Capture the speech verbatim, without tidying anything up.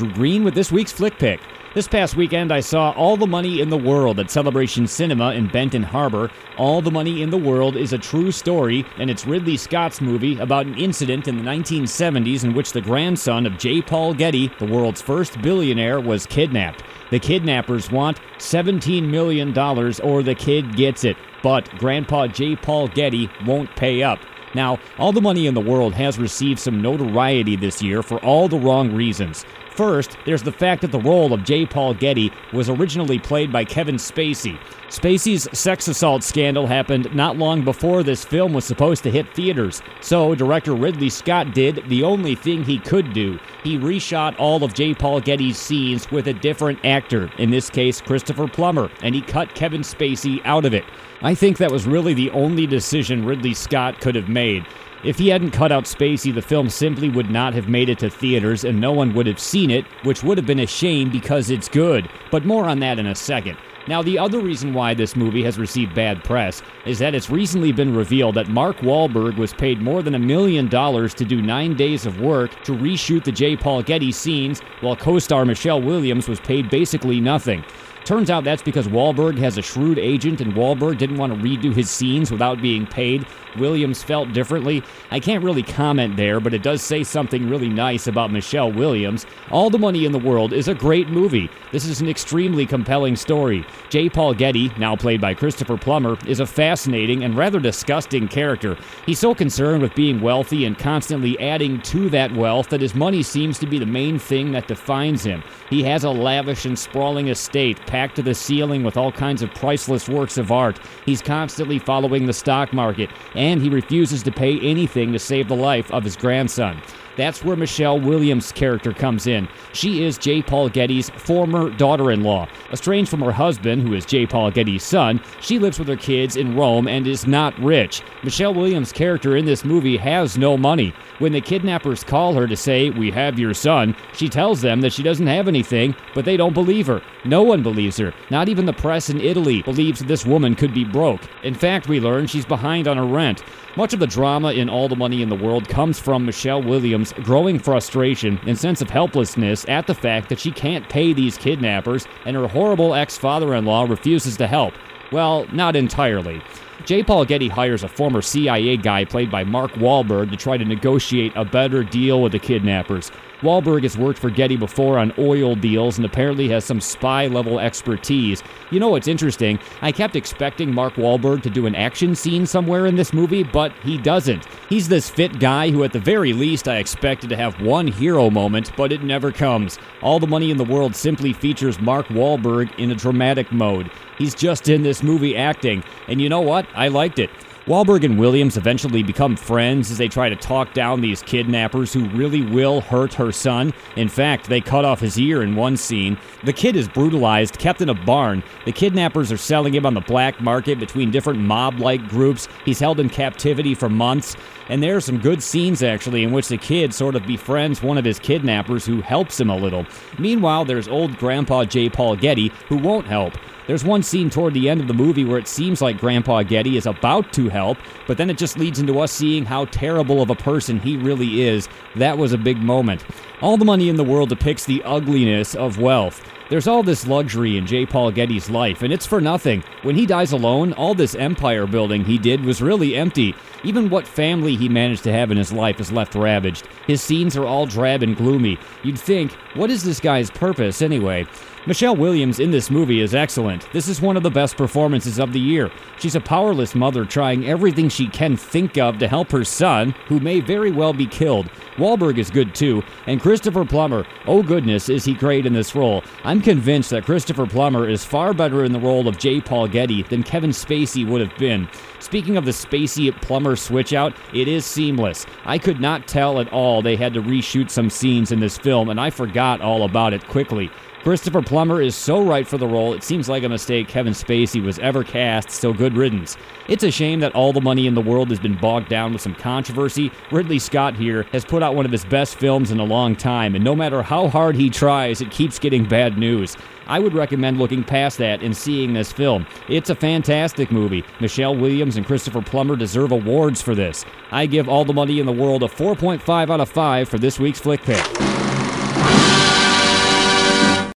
Drew Green with this week's Flick Pick. This past weekend, I saw All the Money in the World at Celebration Cinema in Benton Harbor. All the Money in the World is a true story, and it's Ridley Scott's movie about an incident in the nineteen seventies in which the grandson of J. Paul Getty, the world's first billionaire, was kidnapped. The kidnappers want seventeen million dollars or the kid gets it, but Grandpa J. Paul Getty won't pay up. Now, All the Money in the World has received some notoriety this year for all the wrong reasons. First, there's the fact that the role of J. Paul Getty was originally played by Kevin Spacey. Spacey's sex assault scandal happened not long before this film was supposed to hit theaters, so director Ridley Scott did the only thing he could do. He reshot all of J. Paul Getty's scenes with a different actor, in this case Christopher Plummer, and he cut Kevin Spacey out of it. I think that was really the only decision Ridley Scott could have made. If he hadn't cut out Spacey, the film simply would not have made it to theaters and no one would have seen it, which would have been a shame because it's good. But more on that in a second. Now, the other reason why this movie has received bad press is that it's recently been revealed that Mark Wahlberg was paid more than a million dollars to do nine days of work to reshoot the J. Paul Getty scenes, while co-star Michelle Williams was paid basically nothing. Turns out that's because Wahlberg has a shrewd agent and Wahlberg didn't want to redo his scenes without being paid. Williams felt differently. I can't really comment there, but it does say something really nice about Michelle Williams. All the Money in the World is a great movie. This is an extremely compelling story. J. Paul Getty, now played by Christopher Plummer, is a fascinating and rather disgusting character. He's so concerned with being wealthy and constantly adding to that wealth that his money seems to be the main thing that defines him. He has a lavish and sprawling estate, packed to the ceiling with all kinds of priceless works of art. He's constantly following the stock market, and he refuses to pay anything to save the life of his grandson. That's where Michelle Williams' character comes in. She is J. Paul Getty's former daughter-in-law. Estranged from her husband, who is J. Paul Getty's son, she lives with her kids in Rome and is not rich. Michelle Williams' character in this movie has no money. When the kidnappers call her to say, "We have your son," she tells them that she doesn't have anything, but they don't believe her. No one believes her. Not even the press in Italy believes this woman could be broke. In fact, we learn she's behind on her rent. Much of the drama in All the Money in the World comes from Michelle Williams' growing frustration and sense of helplessness at the fact that she can't pay these kidnappers and her horrible ex-father-in-law refuses to help. Well, not entirely. J. Paul Getty hires a former C I A guy played by Mark Wahlberg to try to negotiate a better deal with the kidnappers. Wahlberg has worked for Getty before on oil deals and apparently has some spy-level expertise. You know what's interesting? I kept expecting Mark Wahlberg to do an action scene somewhere in this movie, but he doesn't. He's this fit guy who at the very least I expected to have one hero moment, but it never comes. All the Money in the World simply features Mark Wahlberg in a dramatic mode. He's just in this movie acting, and you know what? I liked it. Wahlberg and Williams eventually become friends as they try to talk down these kidnappers who really will hurt her son. In fact, they cut off his ear in one scene. The kid is brutalized, kept in a barn. The kidnappers are selling him on the black market between different mob-like groups. He's held in captivity for months. And there are some good scenes, actually, in which the kid sort of befriends one of his kidnappers who helps him a little. Meanwhile, there's old Grandpa J. Paul Getty, who won't help. There's one scene toward the end of the movie where it seems like Grandpa Getty is about to help, but then it just leads into us seeing how terrible of a person he really is. That was a big moment. All the Money in the World depicts the ugliness of wealth. There's all this luxury in J. Paul Getty's life, and it's for nothing. When he dies alone, all this empire building he did was really empty. Even what family he managed to have in his life is left ravaged. His scenes are all drab and gloomy. You'd think, what is this guy's purpose anyway? Michelle Williams in this movie is excellent. This is one of the best performances of the year. She's a powerless mother trying everything she can think of to help her son, who may very well be killed. Wahlberg is good too, and Christopher Plummer, oh goodness, is he great in this role. I'm convinced that Christopher Plummer is far better in the role of J. Paul Getty than Kevin Spacey would have been. Speaking of the Spacey-Plummer switch-out, it is seamless. I could not tell at all they had to reshoot some scenes in this film, and I forgot all about it quickly. Christopher Plummer is so right for the role, it seems like a mistake Kevin Spacey was ever cast, so good riddance. It's a shame that All the Money in the World has been bogged down with some controversy. Ridley Scott here has put out one of his best films in a long time, and no matter how hard he tries, it keeps getting bad news. I would recommend looking past that and seeing this film. It's a fantastic movie. Michelle Williams and Christopher Plummer deserve awards for this. I give All the Money in the World a four point five out of five for this week's Flick Pick.